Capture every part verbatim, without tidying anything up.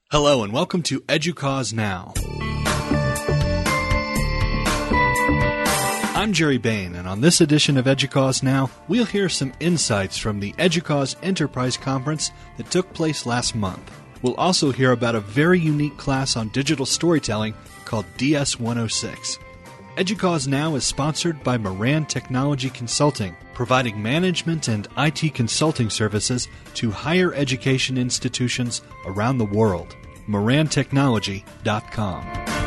Hello and welcome to EDUCAUSE Now. I'm Jerry Bain, and on this edition of EDUCAUSE Now, we'll hear some insights from the EDUCAUSE Enterprise Conference that took place last month. We'll also hear about a very unique class on digital storytelling called D S one oh six. EDUCAUSE Now is sponsored by Moran Technology Consulting, providing management and I T consulting services to higher education institutions around the world. moran technology dot com.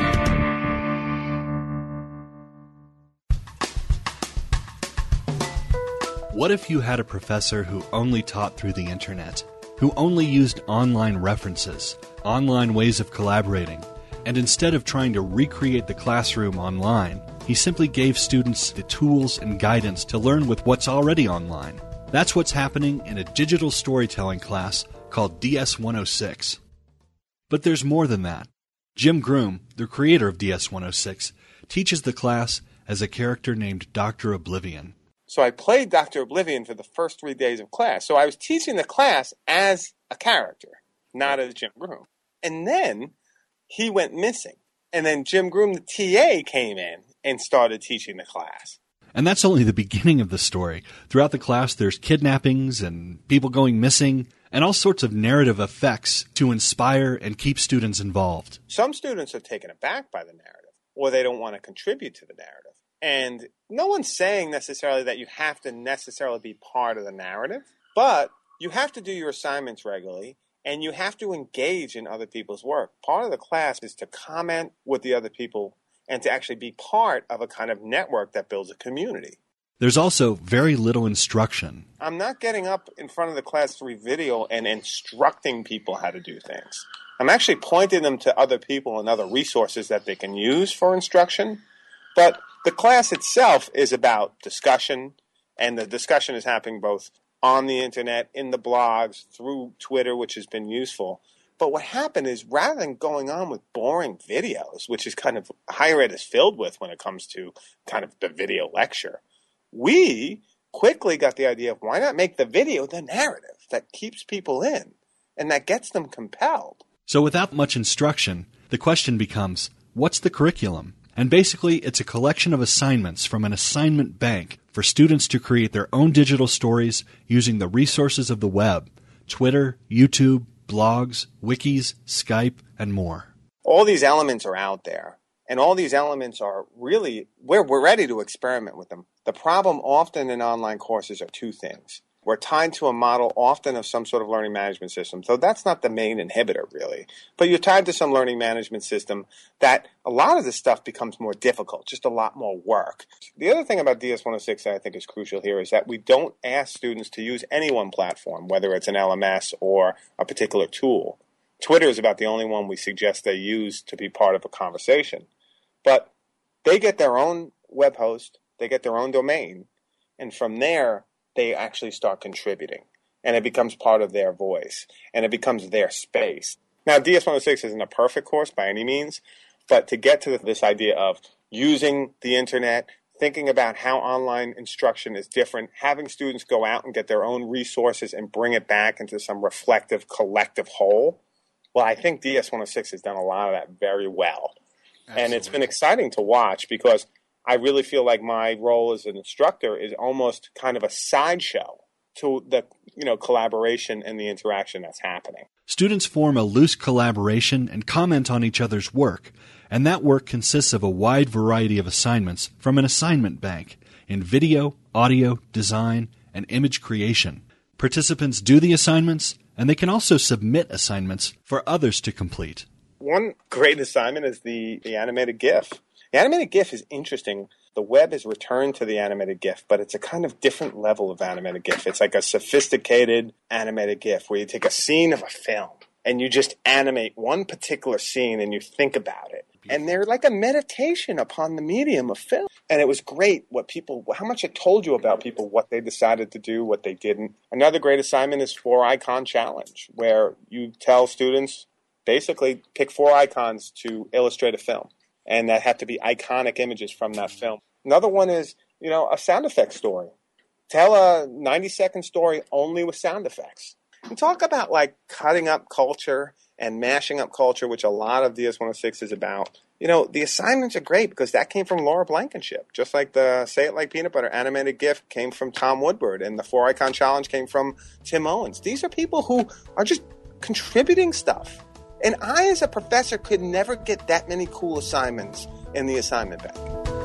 What if you had a professor who only taught through the internet, who only used online references, online ways of collaborating, and instead of trying to recreate the classroom online, he simply gave students the tools and guidance to learn with what's already online? That's what's happening in a digital storytelling class called D S one oh six. But there's more than that. Jim Groom, the creator of D S one oh six, teaches the class as a character named Doctor Oblivion. So I played Doctor Oblivion for the first three days of class. So I was teaching the class as a character, not as Jim Groom. And then he went missing. And then Jim Groom, the T A, came in and started teaching the class. And that's only the beginning of the story. Throughout the class, there's kidnappings and people going missing and all sorts of narrative effects to inspire and keep students involved. Some students are taken aback by the narrative, or they don't want to contribute to the narrative. And no one's saying necessarily that you have to necessarily be part of the narrative, but you have to do your assignments regularly, and you have to engage in other people's work. Part of the class is to comment with the other people and to actually be part of a kind of network that builds a community. There's also very little instruction. I'm not getting up in front of the class through video and instructing people how to do things. I'm actually pointing them to other people and other resources that they can use for instruction. But the class itself is about discussion, and the discussion is happening both on the internet, in the blogs, through Twitter, which has been useful. But what happened is, rather than going on with boring videos, which is kind of higher ed is filled with when it comes to kind of the video lecture, we quickly got the idea of why not make the video the narrative that keeps people in and that gets them compelled. So without much instruction, the question becomes, what's the curriculum? And basically, it's a collection of assignments from an assignment bank for students to create their own digital stories using the resources of the web, Twitter, YouTube, blogs, wikis, Skype, and more. All these elements are out there, and all these elements are really, we're, we're ready to experiment with them. The problem often in online courses are two things. We're tied to a model often of some sort of learning management system, so that's not the main inhibitor, really. But you're tied to some learning management system that a lot of this stuff becomes more difficult, just a lot more work. The other thing about D S one oh six that I think is crucial here is that we don't ask students to use any one platform, whether it's an L M S or a particular tool. Twitter is about the only one we suggest they use to be part of a conversation. But they get their own web host, they get their own domain, and from there, they actually start contributing, and it becomes part of their voice, and it becomes their space. Now, D S one oh six isn't a perfect course by any means, but to get to this idea of using the internet, thinking about how online instruction is different, having students go out and get their own resources and bring it back into some reflective, collective whole, well, I think D S one oh six has done a lot of that very well. Absolutely. And it's been exciting to watch because I really feel like my role as an instructor is almost kind of a sideshow to the, you know, collaboration and the interaction that's happening. Students form a loose collaboration and comment on each other's work, and that work consists of a wide variety of assignments from an assignment bank in video, audio, design, and image creation. Participants do the assignments, and they can also submit assignments for others to complete. One great assignment is the, the animated GIF. The animated GIF is interesting. The web has returned to the animated GIF, but it's a kind of different level of animated GIF. It's like a sophisticated animated GIF where you take a scene of a film and you just animate one particular scene and you think about it. And they're like a meditation upon the medium of film. And it was great what people, how much it told you about people, what they decided to do, what they didn't. Another great assignment is Four Icon Challenge, where you tell students, basically pick four icons to illustrate a film. And that have to be iconic images from that film. Another one is, you know, a sound effect story. Tell a ninety-second story only with sound effects. And talk about, like, cutting up culture and mashing up culture, which a lot of D S one oh six is about, you know, the assignments are great because that came from Laura Blankenship. Just like the Say It Like Peanut Butter animated GIF came from Tom Woodward and the Four Icon Challenge came from Tim Owens. These are people who are just contributing stuff. And I, as a professor, could never get that many cool assignments in the assignment bank.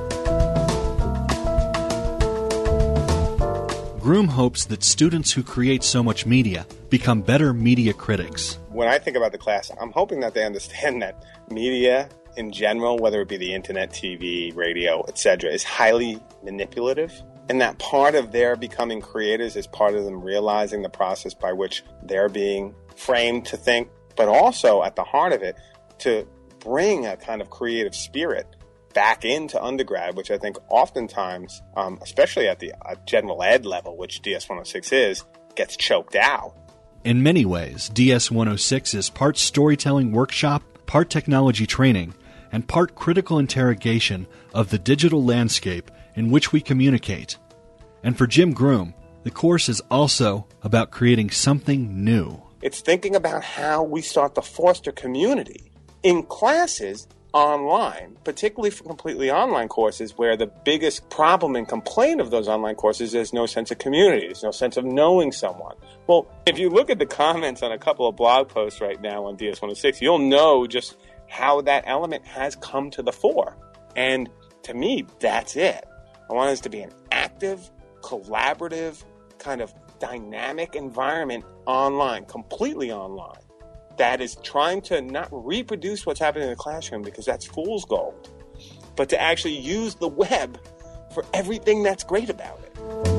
Groom hopes that students who create so much media become better media critics. When I think about the class, I'm hoping that they understand that media in general, whether it be the internet, T V, radio, et cetera, is highly manipulative. And that part of their becoming creators is part of them realizing the process by which they're being framed to think, but also at the heart of it, to bring a kind of creative spirit back into undergrad, which I think oftentimes, um, especially at the uh, general ed level, which D S one oh six is, gets choked out. In many ways, D S one oh six is part storytelling workshop, part technology training, and part critical interrogation of the digital landscape in which we communicate. And for Jim Groom, the course is also about creating something new. It's thinking about how we start to foster community in classes online, particularly for completely online courses where the biggest problem and complaint of those online courses is there's no sense of community, there's no sense of knowing someone. Well, if you look at the comments on a couple of blog posts right now on D S one oh six, you'll know just how that element has come to the fore. And to me, that's it. I want us to be an active, collaborative, kind of dynamic environment online, completely online, that is trying to not reproduce what's happening in the classroom because that's fool's gold, but to actually use the web for everything that's great about it.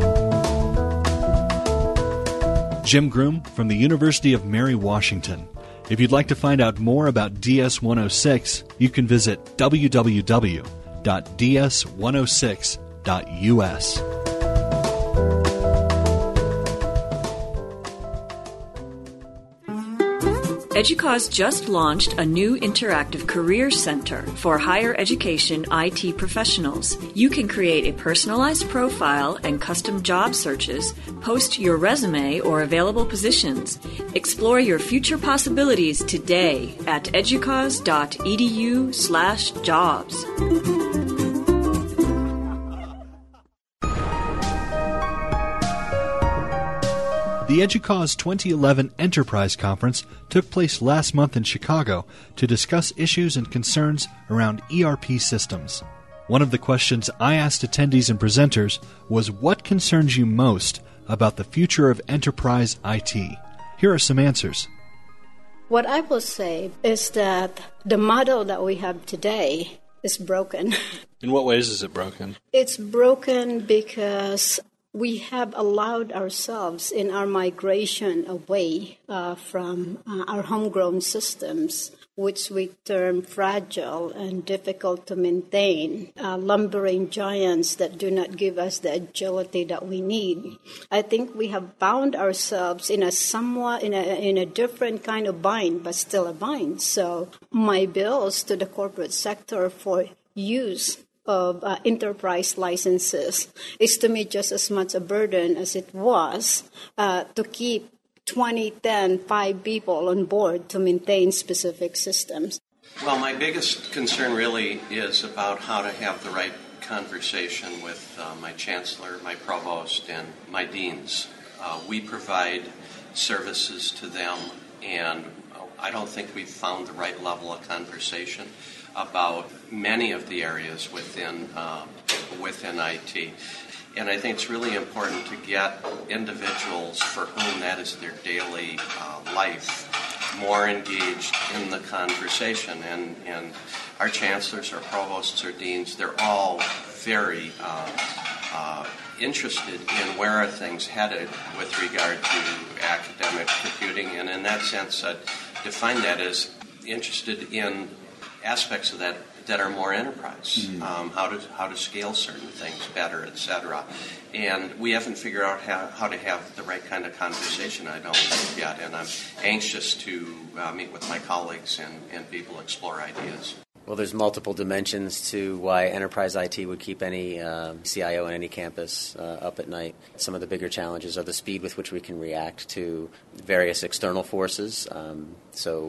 Jim Groom from the University of Mary Washington. If you'd like to find out more about D S one oh six, you can visit w w w dot d s one oh six dot u s. EDUCAUSE just launched a new interactive career center for higher education I T professionals. You can create a personalized profile and custom job searches, post your resume or available positions. Explore your future possibilities today at educause.edu slash jobs. The EDUCAUSE twenty eleven Enterprise Conference took place last month in Chicago to discuss issues and concerns around E R P systems. One of the questions I asked attendees and presenters was what concerns you most about the future of enterprise I T. Here are some answers. What I will say is that the model that we have today is broken. In what ways is it broken? It's broken because we have allowed ourselves in our migration away uh, from uh, our homegrown systems, which we term fragile and difficult to maintain, uh, lumbering giants that do not give us the agility that we need. I think we have bound ourselves in a somewhat, in a, in a different kind of bind, but still a bind. So my bills to the corporate sector for use of uh, enterprise licenses is to me just as much a burden as it was uh, to keep twenty, ten, five people on board to maintain specific systems. Well, my biggest concern really is about how to have the right conversation with uh, my chancellor, my provost, and my deans. Uh, we provide services to them, and I don't think we've found the right level of conversation about many of the areas within uh, within I T. And I think it's really important to get individuals for whom that is their daily uh, life more engaged in the conversation. And, and our chancellors, our provosts, our deans, they're all very uh, uh, interested in where are things headed with regard to academic computing. And in that sense, uh, define that as interested in aspects of that that are more enterprise, mm-hmm. um, how to how to scale certain things better, et cetera. And we haven't figured out how, how to have the right kind of conversation, I don't think yet. And I'm anxious to uh, meet with my colleagues and, and people explore ideas. Well, there's multiple dimensions to why enterprise I T would keep any uh, C I O on any campus uh, up at night. Some of the bigger challenges are the speed with which we can react to various external forces. Um, so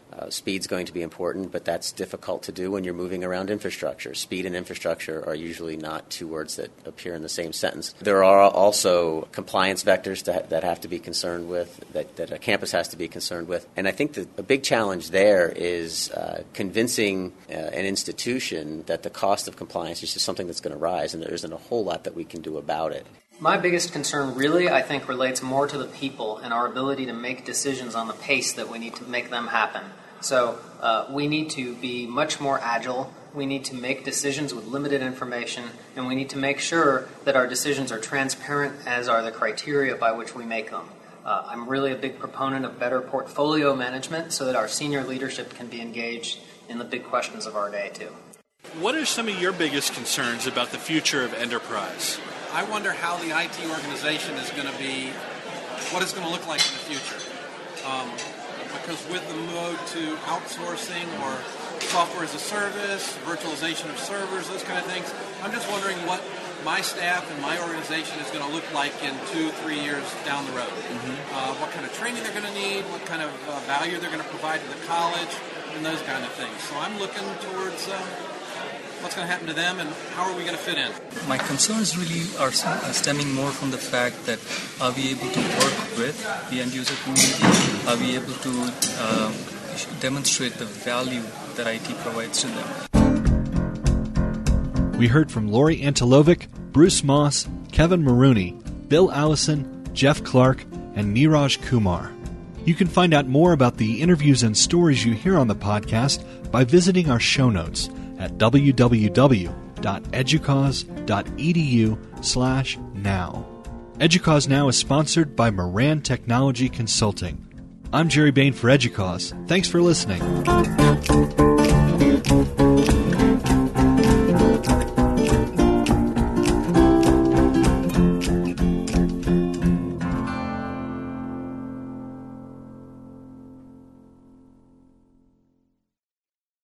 Uh, speed's going to be important, but that's difficult to do when you're moving around infrastructure. Speed and infrastructure are usually not two words that appear in the same sentence. There are also compliance vectors that, that have to be concerned with, that, that a campus has to be concerned with. And I think that a big challenge there is uh, convincing uh, an institution that the cost of compliance is just something that's going to rise, and there isn't a whole lot that we can do about it. My biggest concern really, I think, relates more to the people and our ability to make decisions on the pace that we need to make them happen. So uh, we need to be much more agile. We need to make decisions with limited information, and we need to make sure that our decisions are transparent, as are the criteria by which we make them. Uh, I'm really a big proponent of better portfolio management so that our senior leadership can be engaged in the big questions of our day, too. What are some of your biggest concerns about the future of enterprise? I wonder how the I T organization is going to be, what it's going to look like in the future. Um, because with the move to outsourcing or software as a service, virtualization of servers, those kind of things, I'm just wondering what my staff and my organization is going to look like in two, three years down the road. Mm-hmm. Uh, what kind of training they're going to need, what kind of uh, value they're going to provide to the college, and those kind of things. So I'm looking towards uh, what's going to happen to them and how are we going to fit in. My concerns really are stemming more from the fact that are we able to work with the end user community? Are we able to uh, demonstrate the value that I T provides to them? We heard from Lori Antilovic, Bruce Moss, Kevin Maroney, Bill Allison, Jeff Clark, and Neeraj Kumar. You can find out more about the interviews and stories you hear on the podcast by visiting our show notes at www.educause.edu slash now. Educause Now is sponsored by Moran Technology Consulting. I'm Jerry Bain for Educause. Thanks for listening.